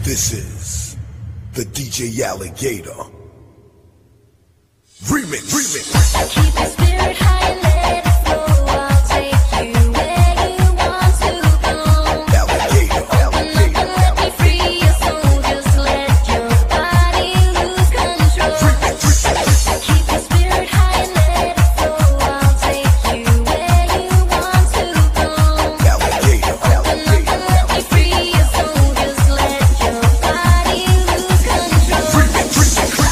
This is the DJ Alligator Remix. Keep your spirit high and let it flow. I'll take you where you want to go. Alligator, Open up and let me free your soul. Just let your body lose control. Keep your spirit high and let it flow. I'll take you where you want to go. Alligator, Open up and let me free your soul. Just let your body lose control.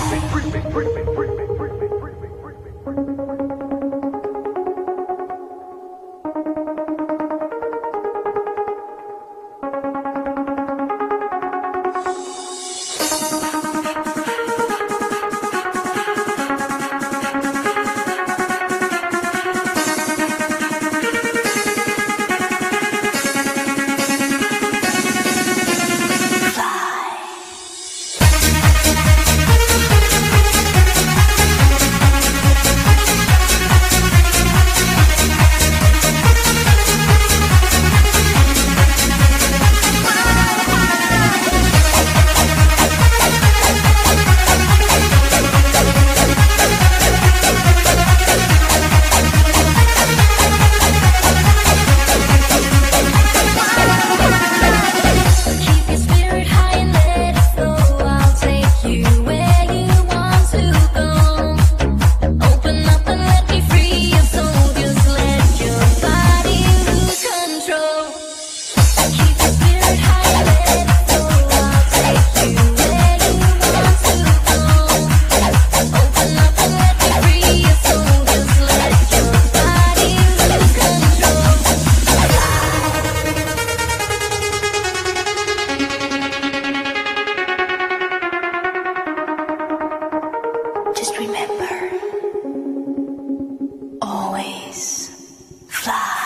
Keep your spirit high and let it flow. I'll take you where you want to go. Open up and let me free your soul. Just let your body lose control. Keep your spirit high and let it flow. I'll take you where you want to go. Open up and let me free your soul. Just let your body lose control. Just remember, always fly.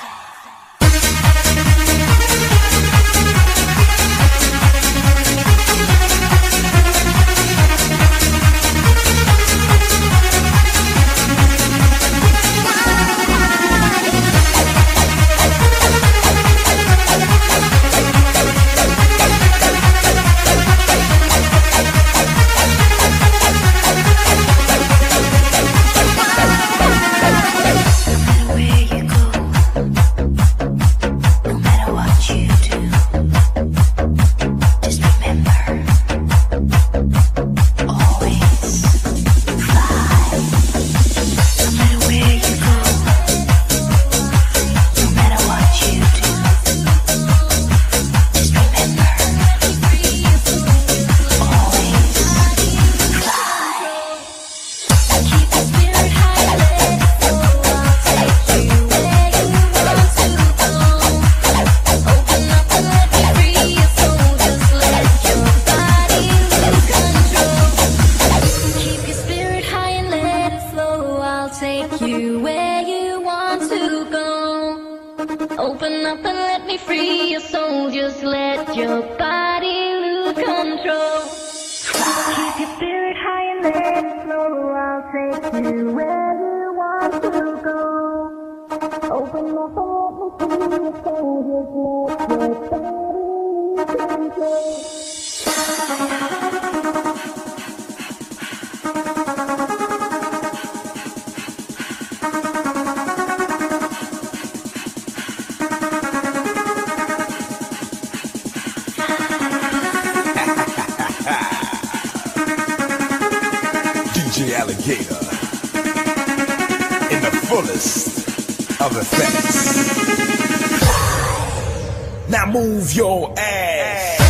Where you go, no matter what you do, just remember, always fly. No matter where you go, no matter what you do, just remember, always fly. Keep your spirit high and let it flow. I'll take you where you want to go. Open up and let me free your soul. Just let your body lose control. Keep your spirit high and let it flow. I'll take you where you want to go. Open up and let me free your soul. Just let your body lose control. Keep your spirit high and let it flow. I'll take you where you want to go. Open up and let me free your soul. Just let your body lose control. DJ Alligator in the fullest of effects. Now move your ass.